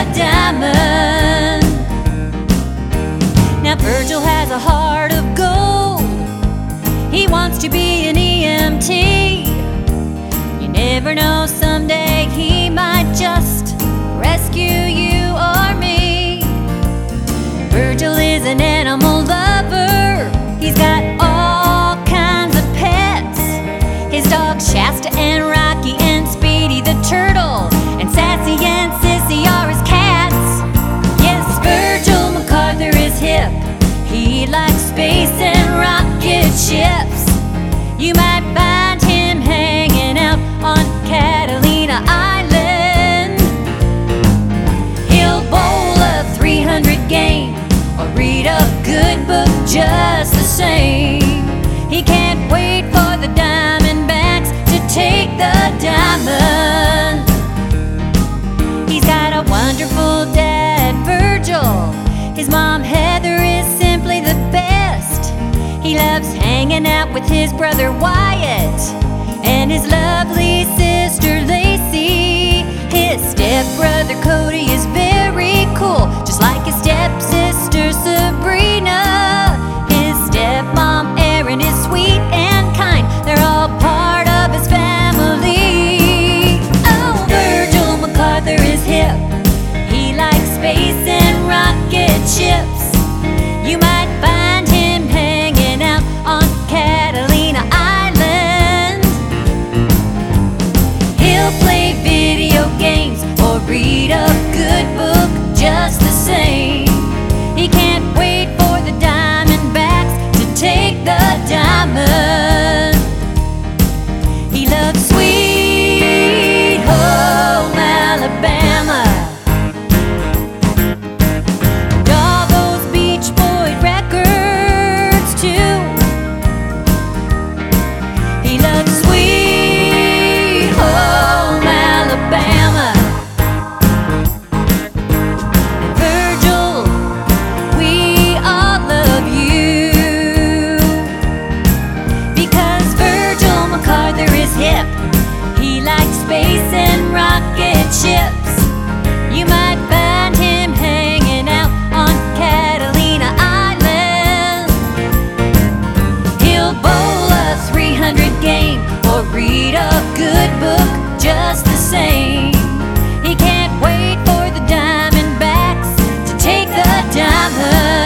diamond. Now Virgil has a heart of gold. He wants to be an EMT. You never know, someday he might just rescue you or me. Virgil is an animal lover. He's got all kinds of pets. His dogs Shasta and Rocky and Speedy the turtle, and Sassy and Sissy are his cats. Yes, Virgil MacArthur is hip. He likes space and rocket ships. You might find him hanging out on Catalina Island. He'll bowl a 300 game or read a good book just the same. He can't wait for the Diamondbacks to take the diamond. He's got a wonderful dad, Virgil. His mom, Heather, is simply the best. He loves hanging out with his brother, Wyatt, and his lovely sister, Lacey. His stepbrother, Cody, is very cool, just like his stepsister, Sabrina. His stepmom, Erin, is sweet and kind. They're all part of his family. Oh, Virgil MacArthur is hip. He likes space and rocket ships. You might find him hanging out on Catalina Island. He'll play video games or read a good book just the same. He can't wait for the Diamondbacks to take the diamond. He loves sweet home Alabama, and all those Beach Boy records too. He loves sweet home Alabama. And Virgil, we all love you, because Virgil MacArthur is hip. He likes space and rocket ships. You might find him hanging out on Catalina Island. He'll bowl a 300 game or read a good book just the same. He can't wait for the Diamondbacks to take the diamond.